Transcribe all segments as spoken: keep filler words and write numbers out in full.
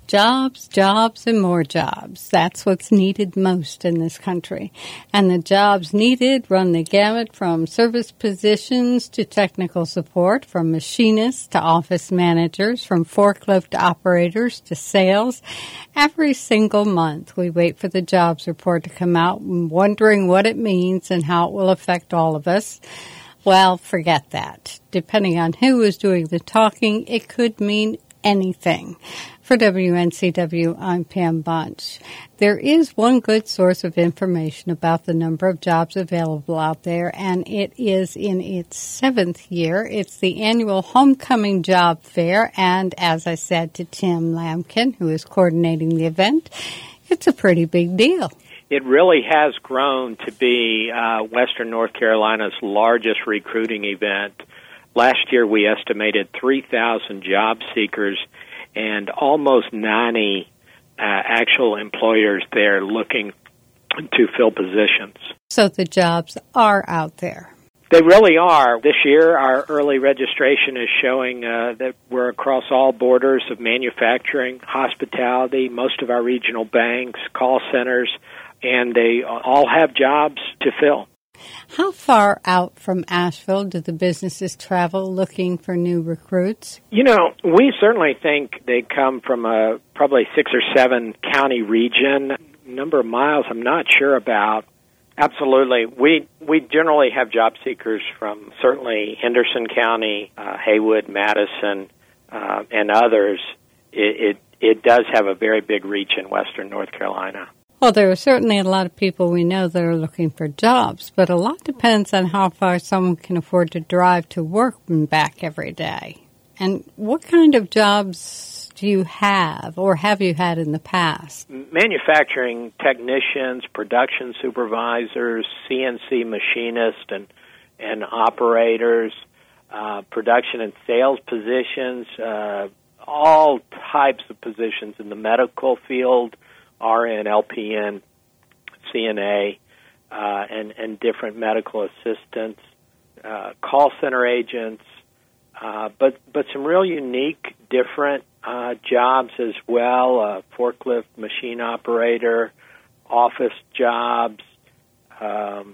Jobs, jobs, and more jobs. That's what's needed most in this country. And the jobs needed run the gamut from service positions to technical support, from machinists to office managers, from forklift operators to sales. Every single month we wait for the jobs report to come out, wondering what it means and how it will affect all of us. Well, forget that. Depending on who is doing the talking, it could mean anything. For W N C W, I'm Pam Bunch. There is one good source of information about the number of jobs available out there, and it is in its seventh year. It's the annual Homecoming Job Fair, and as I said to Tim Lamkin, who is coordinating the event, it's a pretty big deal. It really has grown to be uh, Western North Carolina's largest recruiting event. Last year we estimated three thousand job seekers and almost ninety uh, actual employers there looking to fill positions. So the jobs are out there. They really are. This year, our early registration is showing uh, that we're across all borders of manufacturing, hospitality, most of our regional banks, call centers, and they all have jobs to fill. How far out from Asheville do the businesses travel looking for new recruits? You know, we certainly think they come from a probably six or seven county region. Number of miles I'm not sure about. Absolutely. We we generally have job seekers from certainly Henderson County, uh, Haywood, Madison, uh, and others. It, it it does have a very big reach in Western North Carolina. Well, there are certainly a lot of people we know that are looking for jobs, but a lot depends on how far someone can afford to drive to work and back every day. And what kind of jobs do you have, or have you had in the past? Manufacturing technicians, production supervisors, C N C machinists and, and operators, uh, production and sales positions, uh, all types of positions in the medical field, R N, L P N, C N A, uh, and, and different medical assistants, uh, call center agents, uh, but but some real unique, different uh, jobs as well, uh, forklift machine operator, office jobs, um,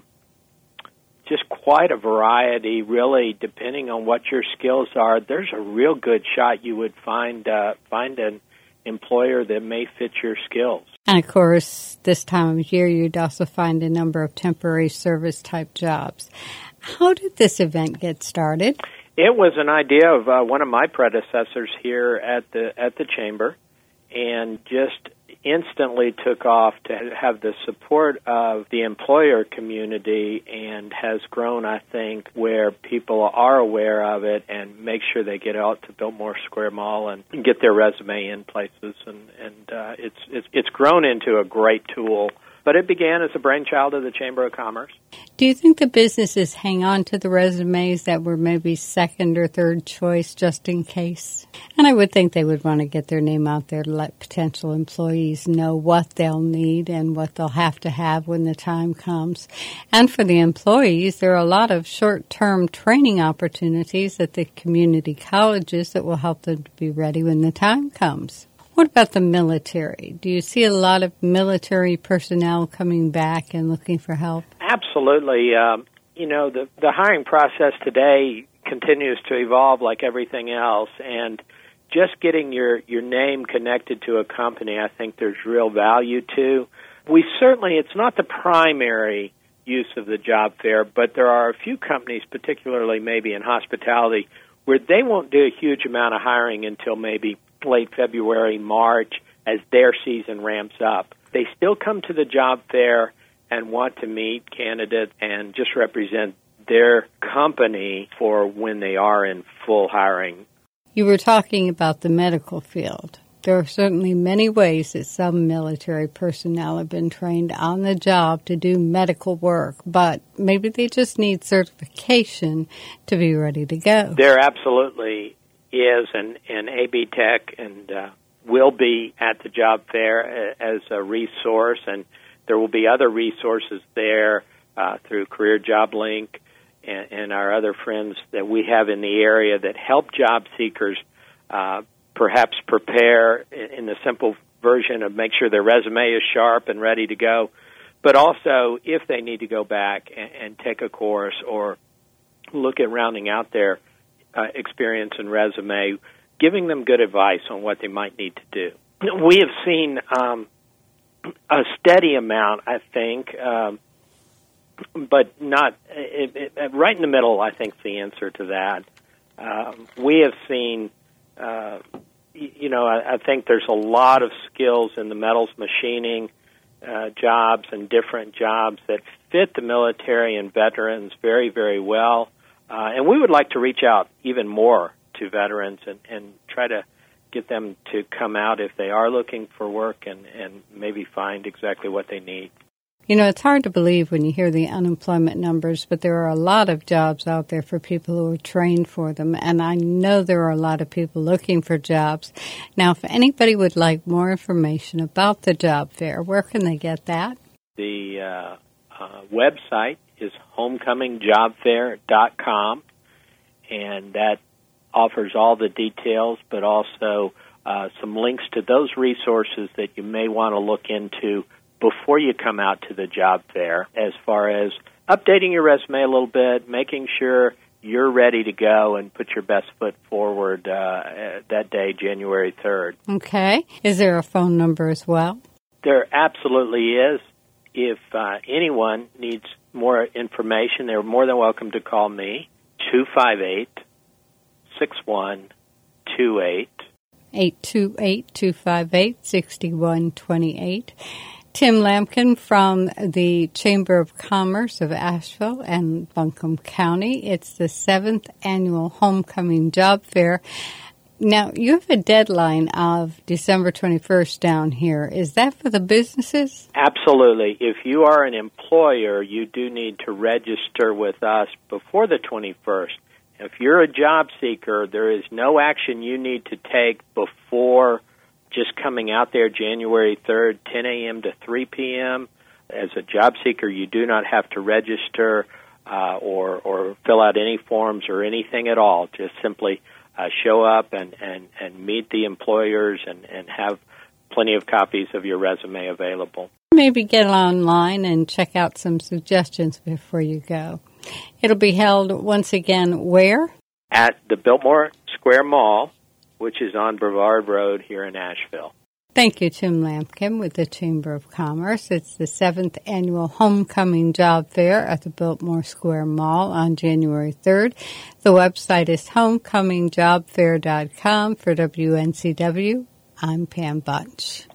just quite a variety, really, depending on what your skills are. There's a real good shot you would find uh, find an employer that may fit your skills. And, of course, this time of year, you'd also find a number of temporary service-type jobs. How did this event get started? It was an idea of uh, one of my predecessors here at the at the Chamber, and just instantly took off to have the support of the employer community, and has grown, I think, where people are aware of it and make sure they get out to Biltmore Square Mall and get their resume in places. And, and uh, it's, it's it's grown into a great tool. But it began as a brainchild of the Chamber of Commerce. Do you think the businesses hang on to the resumes that were maybe second or third choice just in case? And I would think they would want to get their name out there to let potential employees know what they'll need and what they'll have to have when the time comes. And for the employees, there are a lot of short-term training opportunities at the community colleges that will help them to be ready when the time comes. What about the military? Do you see a lot of military personnel coming back and looking for help? Absolutely. Um, you know, the, the hiring process today continues to evolve like everything else, and just getting your, your name connected to a company, I think there's real value to. We certainly, it's not the primary use of the job fair, but there are a few companies, particularly maybe in hospitality, where they won't do a huge amount of hiring until maybe late February, March, as their season ramps up. They still come to the job fair and want to meet candidates and just represent their company for when they are in full hiring. You were talking about the medical field. There are certainly many ways that some military personnel have been trained on the job to do medical work, but maybe they just need certification to be ready to go. There absolutely is, and, and A B Tech and uh, will be at the job fair as a resource, and there will be other resources there uh, through Career Job Link and, and our other friends that we have in the area that help job seekers uh, perhaps prepare in the simple version of make sure their resume is sharp and ready to go, but also if they need to go back and, and take a course or look at rounding out their uh, experience and resume, giving them good advice on what they might need to do. We have seen um, a steady amount, I think, um, but not it, it, right in the middle. I think is the answer to that. Um, we have seen, uh, you know, I, I think there's a lot of skills in the metals machining uh, jobs and different jobs that fit the military and veterans very, very well. Uh, and we would like to reach out even more to veterans and, and try to get them to come out if they are looking for work and, and maybe find exactly what they need. You know, it's hard to believe when you hear the unemployment numbers, but there are a lot of jobs out there for people who are trained for them, and I know there are a lot of people looking for jobs. Now, if anybody would like more information about the job fair, where can they get that? The uh, uh, website is homecoming job fair dot com, and that offers all the details, but also uh, some links to those resources that you may want to look into before you come out to the job fair, as far as updating your resume a little bit, making sure you're ready to go and put your best foot forward uh, that day, January third. Okay. Is there a phone number as well? There absolutely is. If uh, anyone needs more information, they're more than welcome to call me, two five eight, six one two eight. eight two eight, two five eight, six one two eight. Tim Lampkin from the Chamber of Commerce of Asheville and Buncombe County. It's the seventh annual Homecoming Job Fair. Now, you have a deadline of December twenty-first down here. Is that for the businesses? Absolutely. If you are an employer, you do need to register with us before the twenty-first. If you're a job seeker, there is no action you need to take before just coming out there January third, ten a.m. to three p.m. As a job seeker, you do not have to register uh, or, or fill out any forms or anything at all. Just simply uh, show up and, and, and meet the employers and, and have plenty of copies of your resume available. Maybe get online and check out some suggestions before you go. It'll be held once again where? At the Biltmore Square Mall, which is on Brevard Road here in Asheville. Thank you, Tim Lampkin with the Chamber of Commerce. It's the seventh annual Homecoming Job Fair at the Biltmore Square Mall on January third. The website is homecoming job fair dot com. For W N C W, I'm Pam Bunch.